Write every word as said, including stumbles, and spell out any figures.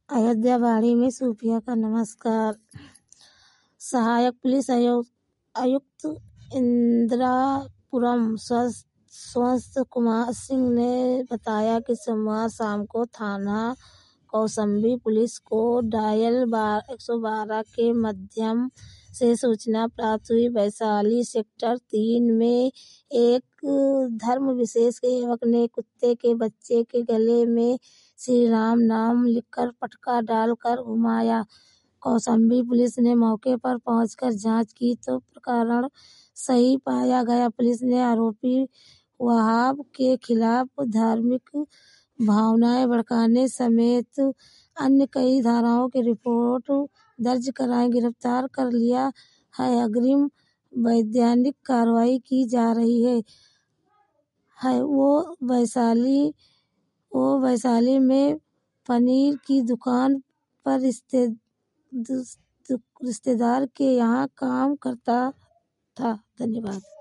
अयोध्या बाड़ी में सूफिया का नमस्कार। सहायक पुलिस आयुक्त इंदिरापुरम स्वस्त कुमार सिंह ने बताया कि सोमवार शाम को थाना कौशाम्बी पुलिस को डायल एक सौ बारह के माध्यम से सूचना प्राप्त हुई। वैशाली सेक्टर तीन में एक धर्म विशेष के युवक ने कुत्ते के बच्चे के गले में श्री राम नाम लिखकर पटका डालकर घुमाया। कौशाम्बी पुलिस ने मौके पर पहुंचकर जांच की तो प्रकरण सही पाया गया। पुलिस ने आरोपी वहाब के खिलाफ धार्मिक भावनाएं भड़काने समेत अन्य कई धाराओं की रिपोर्ट दर्ज कराई गिरफ्तार कर लिया है। अग्रिम वैधानिक कार्रवाई की जा रही है। है वो वैशाली वो वैशाली में पनीर की दुकान पर रिश्ते रिश्तेदार के यहाँ काम करता था। धन्यवाद।